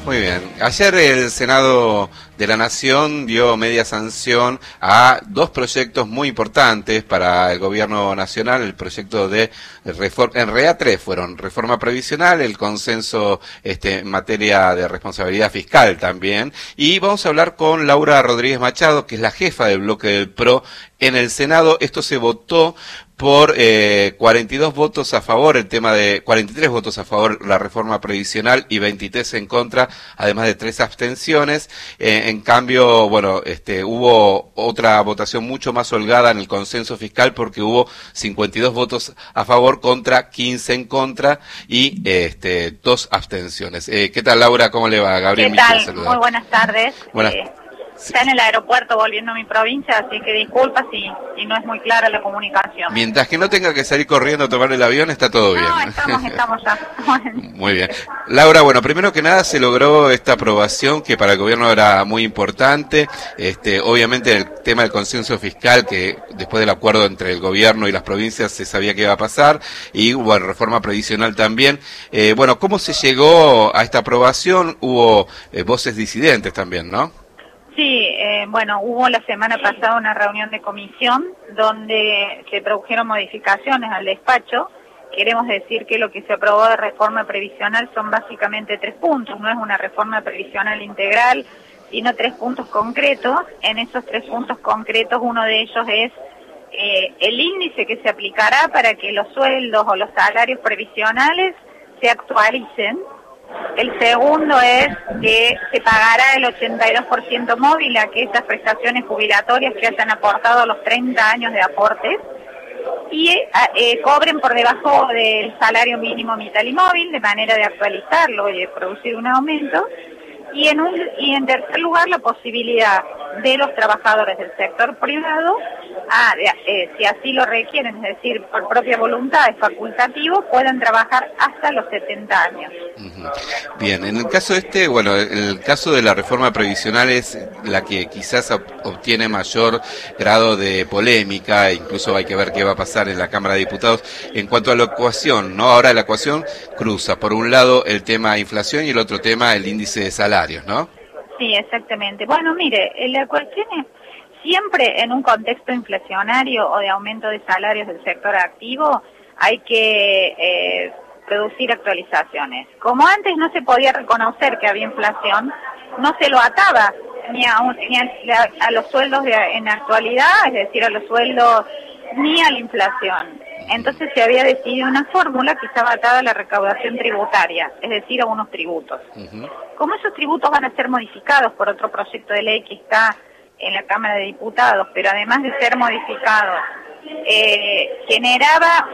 Muy bien. Ayer el Senado de la Nación dio media sanción a dos proyectos muy importantes para el gobierno nacional, el proyecto de reforma, en realidad tres fueron: reforma previsional, el consenso en materia de responsabilidad fiscal también, y vamos a hablar con Laura Rodríguez Machado, que es la jefa del bloque del PRO en el Senado. Esto se votó por 42 votos a favor, 43 votos a favor la reforma previsional y 23 en contra, además de 3 abstenciones. En cambio, bueno, hubo otra votación mucho más holgada en el consenso fiscal, porque hubo 52 votos a favor contra 15 en contra y 2 abstenciones. ¿Qué tal, Laura? ¿Cómo le va? Gabriel ¿Qué tal? Michel, Muy buenas tardes. Buenas. Está en el aeropuerto volviendo a mi provincia, así que disculpa si no es muy clara la comunicación. Mientras que no tenga que salir corriendo a tomar el avión, está todo bien. No, estamos ya. Muy bien. Laura, bueno, primero que nada se logró esta aprobación que para el gobierno era muy importante. Obviamente el tema del consenso fiscal, que después del acuerdo entre el gobierno y las provincias se sabía que iba a pasar, y bueno, reforma previsional también. Bueno, ¿cómo se llegó a esta aprobación? Hubo voces disidentes también, ¿no? Sí, bueno, hubo la semana pasada una reunión de comisión donde se produjeron modificaciones al despacho. Queremos decir que lo que se aprobó de reforma previsional son básicamente 3 puntos, no es una reforma previsional integral, sino 3 puntos concretos. En esos 3 puntos concretos, uno de ellos es el índice que se aplicará para que los sueldos o los salarios previsionales se actualicen. El segundo es que se pagará el 82% móvil a aquellas prestaciones jubilatorias que hayan aportado los 30 años de aportes y cobren por debajo del salario mínimo vital y móvil, de manera de actualizarlo y de producir un aumento. Y en tercer lugar, la posibilidad de los trabajadores del sector privado, si así lo requieren, es decir, por propia voluntad, es facultativo, puedan trabajar hasta los 70 años. Bien, en el caso bueno, el caso de la reforma previsional es la que quizás obtiene mayor grado de polémica, incluso hay que ver qué va a pasar en la Cámara de Diputados en cuanto a la ecuación, ¿no? Ahora la ecuación cruza, por un lado el tema inflación y el otro tema el índice de salarios, ¿no? Sí, exactamente. Bueno, mire, la cuestión es, siempre en un contexto inflacionario o de aumento de salarios del sector activo, hay que producir actualizaciones. Como antes no se podía reconocer que había inflación, no se lo ataba ni a los sueldos en la actualidad, es decir, a los sueldos, ni a la inflación. Entonces se había decidido una fórmula que estaba atada a la recaudación tributaria, es decir, a unos tributos. Como esos tributos van a ser modificados por otro proyecto de ley que está en la Cámara de Diputados, pero además de ser modificados, generaba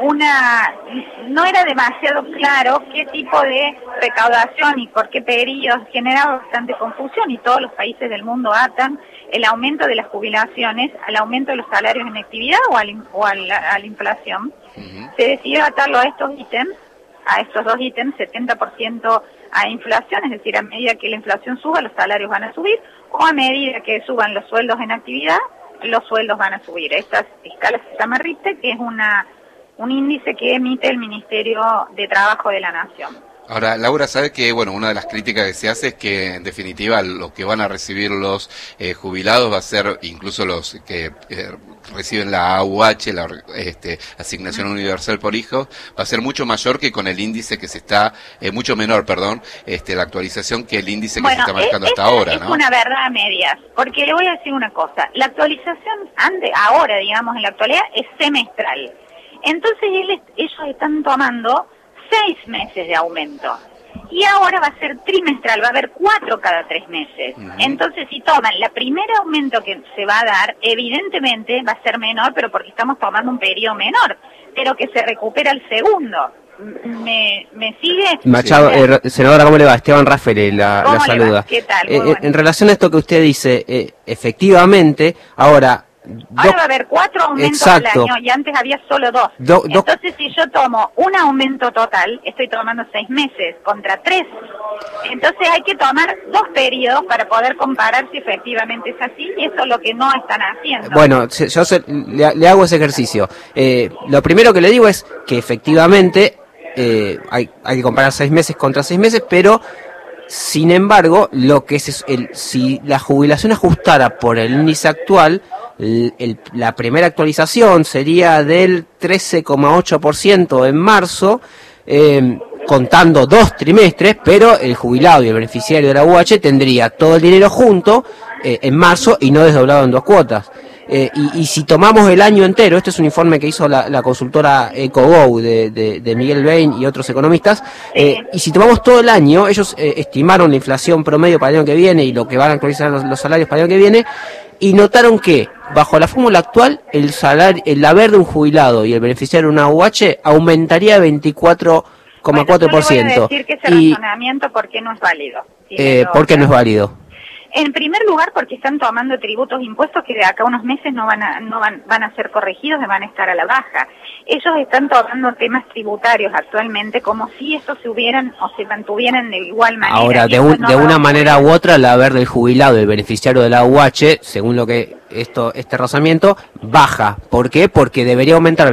no era demasiado claro qué tipo de recaudación y por qué periodos, generaba bastante confusión, y todos los países del mundo atan el aumento de las jubilaciones al aumento de los salarios en actividad o a la inflación. Se decidió atarlo a estos dos ítems, 70% a inflación, es decir, a medida que la inflación suba, los salarios van a subir, o a medida que suban los sueldos en actividad, los sueldos van a subir. Esta escala se llama RIPTE, que es un índice que emite el Ministerio de Trabajo de la Nación. Ahora, Laura, sabe que, bueno, una de las críticas que se hace es que, en definitiva, lo que van a recibir los jubilados va a ser, incluso los que reciben la AUH, la asignación universal por hijo, va a ser mucho mayor que con el índice que se está, mucho menor, perdón, la actualización que el índice que se está marcando hasta ahora, ¿no? Es una verdad a medias, porque le voy a decir una cosa, la actualización ahora, digamos, en la actualidad, es semestral. Entonces ellos están tomando 6 meses de aumento. Y ahora va a ser trimestral, va a haber 4 cada 3 meses. Entonces, si toman el primer aumento que se va a dar, evidentemente va a ser menor, pero porque estamos tomando un periodo menor, pero que se recupera el segundo. ¿Me sigue? Machado, senadora, ¿cómo le va? Esteban Rafael la saluda. ¿Qué tal? En relación a esto que usted dice, efectivamente, ahora va a haber 4 aumentos al año y antes había solo 2. Entonces, si yo tomo un aumento total, estoy tomando 6 meses contra 3. Entonces hay que tomar 2 periodos para poder comparar si efectivamente es así, y eso es lo que no están haciendo. Bueno, yo le hago ese ejercicio. Lo primero que le digo es que efectivamente hay que comparar 6 meses contra 6 meses, pero Sin embargo, lo que si la jubilación ajustara por el índice actual, la primera actualización sería del 13,8% en marzo, contando 2 trimestres, pero el jubilado y el beneficiario de la UH tendría todo el dinero junto en marzo y no desdoblado en 2 cuotas. Y si tomamos el año entero, este es un informe que hizo la consultora EcoGo de Miguel Bain y otros economistas, y si tomamos todo el año, ellos estimaron la inflación promedio para el año que viene y lo que van a actualizar los salarios para el año que viene, y notaron que bajo la fórmula actual el haber de un jubilado y el beneficiario de una UH aumentaría 24,4%. Bueno, yo le voy a decir que ese razonamiento, ¿por qué no es válido? ¿Por qué no es válido? En primer lugar, porque están tomando tributos e impuestos que de acá a unos meses van a ser corregidos y van a estar a la baja. Ellos están tomando temas tributarios actualmente como si estos se hubieran o se mantuvieran de igual manera. Ahora, de una manera u otra, el haber del jubilado y el beneficiario de la UH, según lo que este razonamiento, baja. ¿Por qué? Porque debería aumentar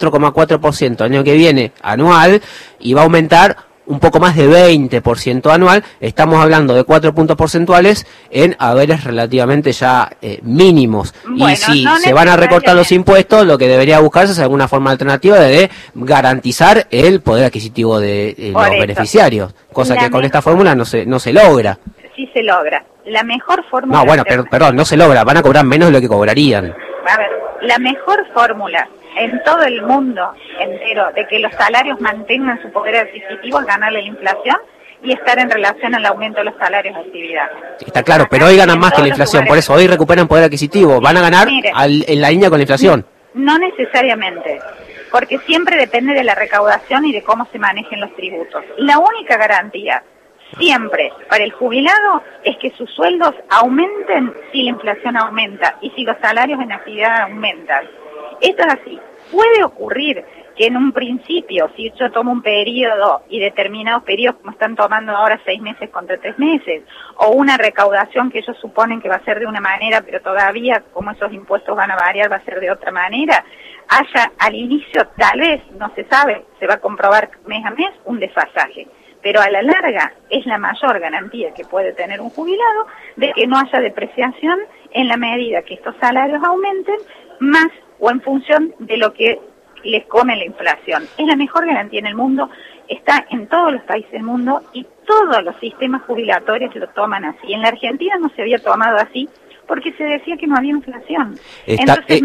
24,4% el año que viene anual y va a aumentar un poco más de 20% anual. Estamos hablando de 4 puntos porcentuales en haberes relativamente ya mínimos. Bueno, y si se van a recortar los impuestos, lo que debería buscarse es alguna forma alternativa de garantizar el poder adquisitivo de los beneficiarios, cosa que con esta fórmula no se logra. Sí se logra. La mejor fórmula... No, bueno, perdón, no se logra, van a cobrar menos de lo que cobrarían. A ver, la mejor fórmula en todo el mundo entero de que los salarios mantengan su poder adquisitivo es ganarle la inflación y estar en relación al aumento de los salarios de actividad. Está claro, pero hoy ganan más que la inflación, por eso hoy recuperan poder adquisitivo, van a ganar en la línea con la inflación. No necesariamente, porque siempre depende de la recaudación y de cómo se manejen los tributos. La única garantía siempre para el jubilado es que sus sueldos aumenten si la inflación aumenta y si los salarios en actividad aumentan. Esto es así. Puede ocurrir que en un principio, si yo tomo un periodo y determinados periodos, como están tomando ahora 6 meses contra 3 meses, o una recaudación que ellos suponen que va a ser de una manera, pero todavía, como esos impuestos van a variar, va a ser de otra manera, haya al inicio, tal vez, no se sabe, se va a comprobar mes a mes, un desfasaje. Pero a la larga es la mayor garantía que puede tener un jubilado de que no haya depreciación en la medida que estos salarios aumenten más o en función de lo que les come la inflación. Es la mejor garantía en el mundo, está en todos los países del mundo y todos los sistemas jubilatorios lo toman así. En la Argentina no se había tomado así porque se decía que no había inflación. Entonces,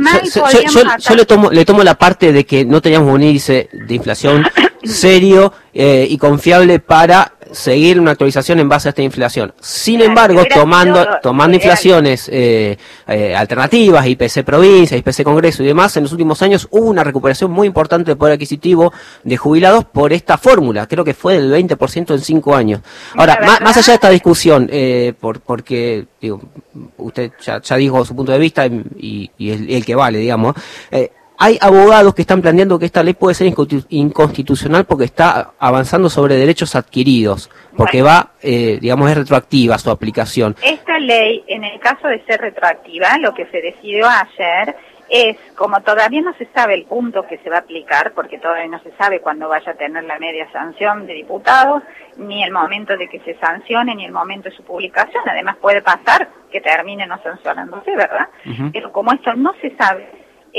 yo le tomo la parte de que no teníamos un índice de inflación serio y confiable para seguir una actualización en base a esta inflación. Sin embargo, tomando inflaciones alternativas, IPC provincia, IPC Congreso y demás, en los últimos años hubo una recuperación muy importante del poder adquisitivo de jubilados por esta fórmula. Creo que fue del 20% en 5 años. Ahora, más allá de esta discusión, porque digo, usted ya dijo su punto de vista y el que vale, digamos, hay abogados que están planteando que esta ley puede ser inconstitucional porque está avanzando sobre derechos adquiridos, porque digamos, es retroactiva su aplicación. Esta ley, en el caso de ser retroactiva, lo que se decidió ayer es, como todavía no se sabe el punto que se va a aplicar, porque todavía no se sabe cuándo vaya a tener la media sanción de diputados, ni el momento de que se sancione, ni el momento de su publicación. Además puede pasar que termine no sancionándose, ¿verdad? Pero como esto no se sabe,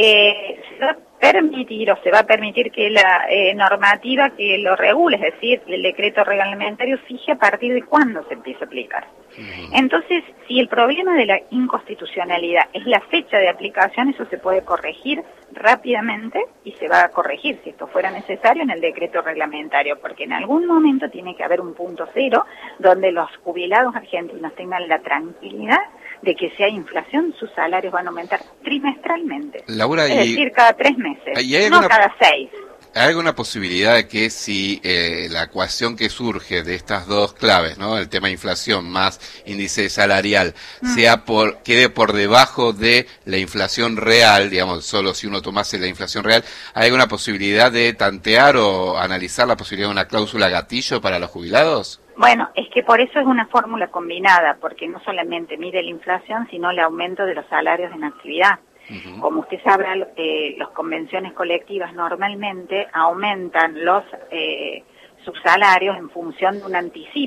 se va a permitir o se va a permitir que la normativa que lo regule, es decir, el decreto reglamentario, fije a partir de cuándo se empieza a aplicar. Entonces, si el problema de la inconstitucionalidad es la fecha de aplicación, eso se puede corregir rápidamente y se va a corregir, si esto fuera necesario, en el decreto reglamentario, porque en algún momento tiene que haber un punto cero donde los jubilados argentinos tengan la tranquilidad de que si hay inflación, sus salarios van a aumentar trimestralmente. Laura, es decir, cada 3 meses, no cada 6. ¿Hay alguna posibilidad de que si la ecuación que surge de estas dos claves, ¿no? El tema inflación más índice salarial, quede por debajo de la inflación real, digamos, solo si uno tomase la inflación real, ¿hay alguna posibilidad de tantear o analizar la posibilidad de una cláusula gatillo para los jubilados? Bueno, es que por eso es una fórmula combinada, porque no solamente mide la inflación, sino el aumento de los salarios en actividad. Como usted sabrá, las convenciones colectivas normalmente aumentan los subsalarios en función de un anticipo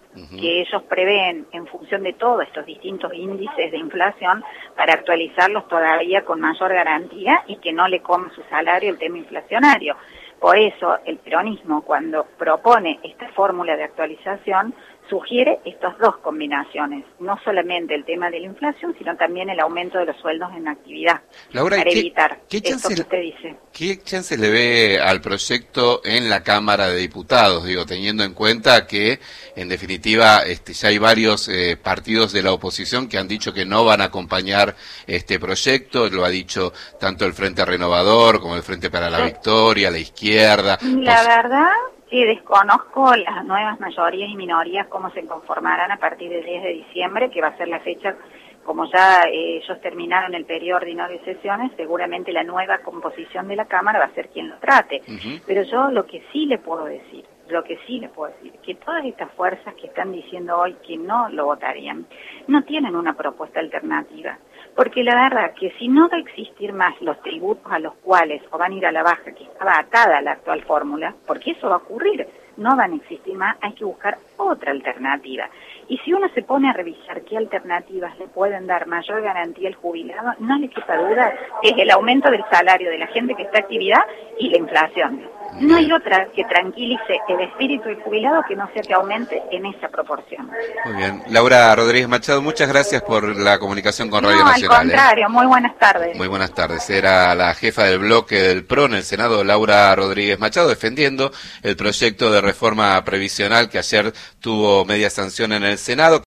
que ellos prevén en función de todos estos distintos índices de inflación para actualizarlos todavía con mayor garantía y que no le coma su salario el tema inflacionario. Por eso el peronismo, cuando propone esta fórmula de actualización, sugiere estas dos combinaciones, no solamente el tema de la inflación, sino también el aumento de los sueldos en actividad, Laura, para evitar ¿qué esto que usted dice. ¿Qué chance le ve al proyecto en la Cámara de Diputados? Digo, teniendo en cuenta que, en definitiva, ya hay varios partidos de la oposición que han dicho que no van a acompañar este proyecto, lo ha dicho tanto el Frente Renovador como el Frente para la Victoria, la izquierda. La verdad que desconozco las nuevas mayorías y minorías cómo se conformarán a partir del 10 de diciembre, que va a ser la fecha, como ya ellos terminaron el periodo ordinario de sesiones, seguramente la nueva composición de la Cámara va a ser quien lo trate. Pero yo lo que sí le puedo decir, que todas estas fuerzas que están diciendo hoy que no lo votarían, no tienen una propuesta alternativa. Porque la verdad que si no va a existir más los tributos a los cuales o van a ir a la baja, que estaba atada a la actual fórmula, porque eso va a ocurrir, no van a existir más, hay que buscar otra alternativa. Y si uno se pone a revisar qué alternativas le pueden dar mayor garantía al jubilado, no le quepa duda que es el aumento del salario de la gente que está en actividad y la inflación. No hay otra que tranquilice el espíritu del jubilado que no sea que aumente en esa proporción. Muy bien. Laura Rodríguez Machado, muchas gracias por la comunicación con Radio Nacional. Al contrario, muy buenas tardes. Muy buenas tardes. Era la jefa del bloque del PRO en el Senado, Laura Rodríguez Machado, defendiendo el proyecto de reforma previsional que ayer tuvo media sanción en el Senado.